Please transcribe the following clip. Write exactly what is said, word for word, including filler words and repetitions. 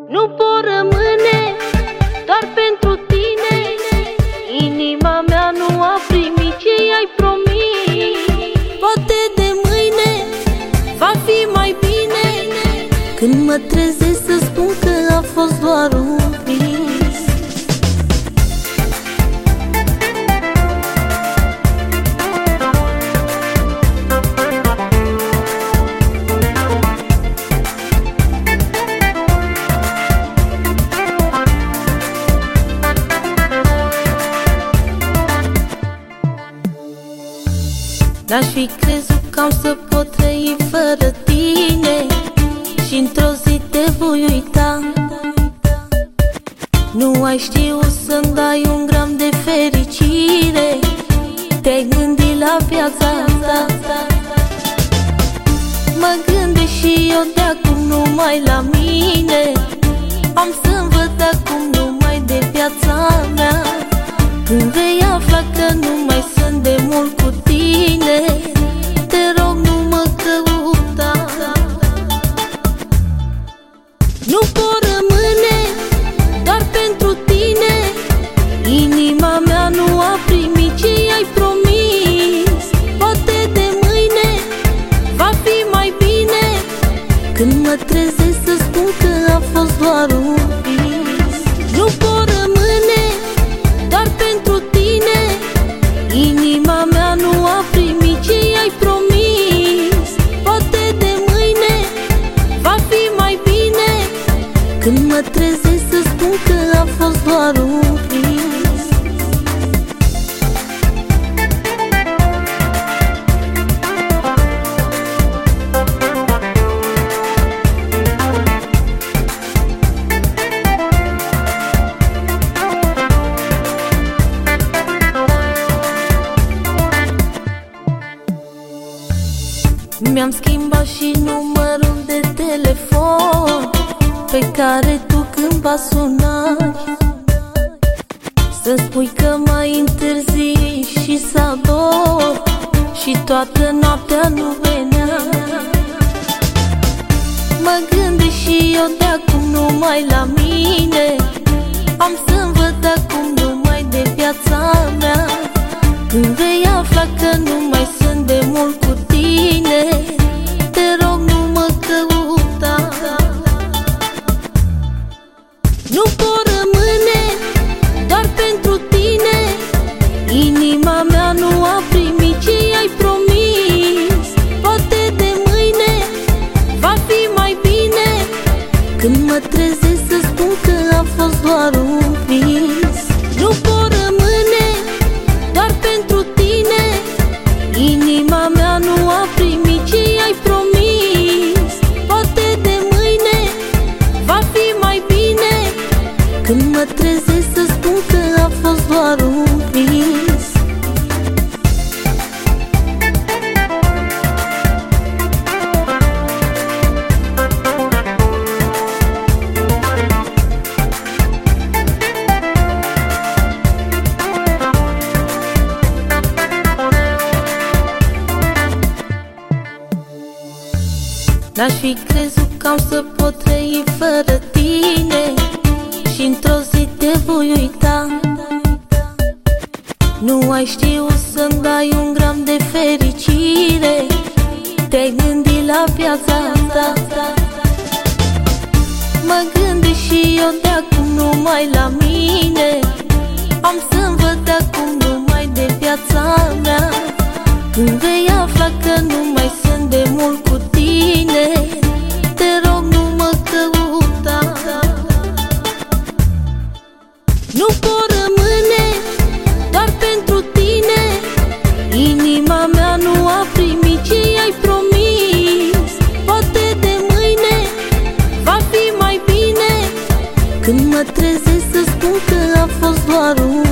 Nu pot rămâne doar pentru tine. Inima mea nu a primit ce i-ai promis. Poate de mâine va fi mai bine, când mă trezesc să spun că a fost doar un vis. N-aș fi crezut că am să pot trăi fără tine și într-o zi te voi uita. Nu ai știut să-mi dai un gram de fericire, te-ai gândit la viața ta. Mă gândesc și eu de acum numai la mine. Am să-mi văd acum numai de viața mea. Când vei afla că nu mai sunt de mult cu tine, te rog nu mă căuta. Nu pot rămâne doar pentru tine. Inima mea nu a primit ce i-ai promis. Poate de mâine va fi mai bine, când mă trezesc să spun că a fost doar un vis. Nu pot rămâne doar pentru tine. Inima mea nu a primit ce i-ai promis. Poate de mâine va fi mai bine, când mă trezesc să spun că a fost doar un vis. Mi-am schimbat și numărul de telefon pe care tu cândva sunai, să-mi spui că mai întârzi și să ador, și toată noaptea nu venea. Mă gândesc și eu de acum numai la mine. Am să-mi văd acum numai de viața mea. Când vei afla că nu mai sunt de mult cu tine, te rog nu mă căuta. Nu pot rămâne doar pentru tine. Inima mea nu a primit ce i-ai promis. Poate de mâine va fi mai bine, când mă trezesc să spun că a fost doar un vis. Nu pot rămâne doar pentru tine. Inima mea nu a primit ce i-ai promis. Poate de mâine va fi mai bine, când mă trezesc să spun că a fost doar un vis. N-aș fi crezut că am să pot trăi fără tine și într-o zi te voi uita. Nu ai știut să-mi dai un gram de fericire, te-ai gândit la viața ta. Mă gândesc și eu de acum numai la mine. Am să-mi văd acum numai de viața mea. Când vei afla că nu mai sunt de mult cu tine, te rog nu mă căuta. Nu pot rămâne doar pentru tine. Inima mea nu a primit ce i-ai promis. Poate de mâine va fi mai bine, când mă trezesc să spun că a fost doar un